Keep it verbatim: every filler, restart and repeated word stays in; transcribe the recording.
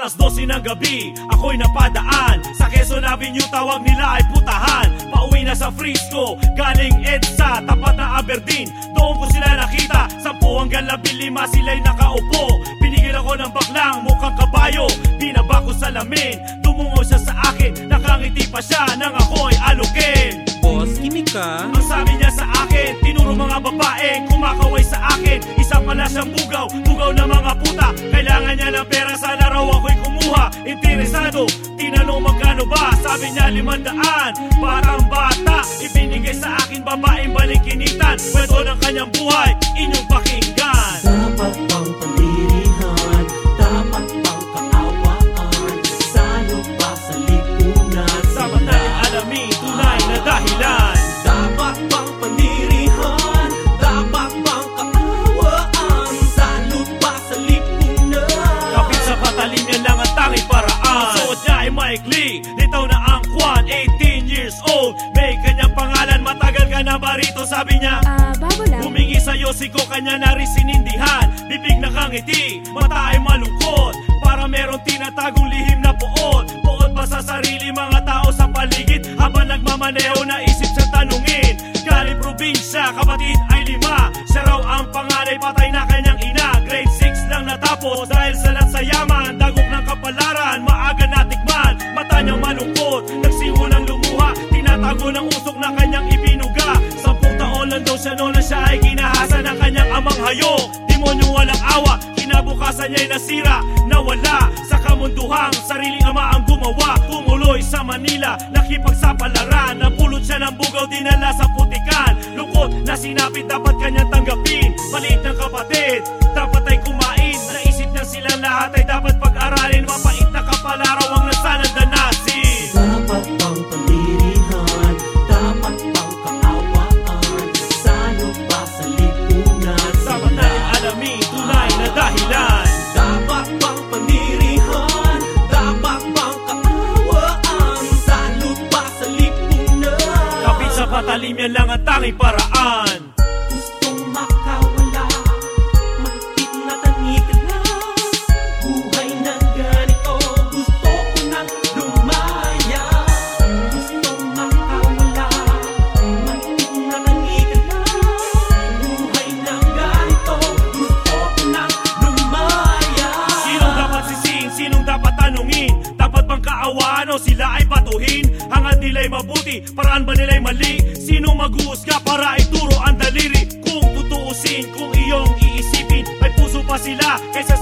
Alas dose ng gabi, ako'y napadaan sa Quezon Avenue, tawag nila ay putahan. Pauwi na sa Frisco, galing EDSA, tapat na Aberdeen. Doon ko sila nakita, sampu hanggang labing lima sila'y nakaupo. Binigyan ako ng baklang mukhang kabayo, binaba ko sa lamin. Dumungo siya sa akin, nakangiti pa siya nang ako'y alukin. Boss, kimik ka? Ang sabi niya sa akin, tinuro mga babae kumakaway sa akin. Isa pala siyang bugaw, bugaw na mga puta. Kailangan niya ng pera, sana raw ako'y kumuha. Interesado, tinanong magkano ba? Sabi niya limandaan, parang bata. Ibinigay sa akin babaeng balikinitan. Kwento ng kanyang buhay, inyong pakinggan. Dapat bang pamirihan? Dapat bang kaawaan? Salo pa sa lipunan? Dapat natin alamin tunay na dahilan. Dapat bang panirihan? Dapat bang kaawaan? Salo pa sa lipunan? Kapit sa patalim yan lang ang tanging paraan. Suot niya ay maikli, litaw na ang kwan, eighteen years old. May kanyang pangalan, matagal ka na ba rito? Sabi niya, Ah, bago lang. humingi sa Yosiko, kanya na rin sinindihan. Bibig nakangiti, mata ay malungkot, para meron tinatagong lihim na poot. Poot pa sa sarili mga tao sa paligid, habang nagmamaneho naisip siya tanungin. Galing probinsya, kapatid ay lima. Siya raw ang panganay, patay na kanyang ina. Grade six lang natapos, dahil salat sa yaman. Dagok ng kapalaran, maaga natikman. Mata niyang malungkot, nagsimulang lumuha. Tinatago ng usok na kanyang ibinuga. Sampung taon lang daw siya noon na siya ay ginahasa ng kanyang amang hayok. Demonyo walang awa, kinabukasan niya'y nasira. Nawala sa kamunduhang sariling ama ang gumawa. Tumuloy sa Manila, nakipagsapalaran. Napulot siya ng bugaw, dinala sa putikan. Lungkot na sinapit, dapat kanyang tanggapin. Maliit ng kapatid, dapat ay kumain. Naisip niya silang lahat ay dapat pag-aralin. Mapait na kapalaraw ang nasanang danasin. Dapat bang pamirihan? Dapat bang kaawaan? Salo pa sa lipunan? Dapat natin alamin tunay na dahilan. Dapat bang panirihan? Dapat bang kaawaan? Salo pa sa lipunan? Kapit sa patalim yan lang ang tanging paraan. Gustong makawala, mahigpit na tanikan na. Buhay ng ganito, gusto ko nang lumaya. Gustong makawala, mahigpit na tanikan na. Buhay ng ganito, gusto ko nang lumaya. Sinong dapat sisihin, sinong dapat tanungin? Dapat bang kaawaan o sila ay batuhin? Hangad nila'y mabuti, paraan ba nila'y mali? Sino maghuhusga para ituro ang daliri? Kung tutuusin, kung iyong iisipin, may puso pa sila kaysa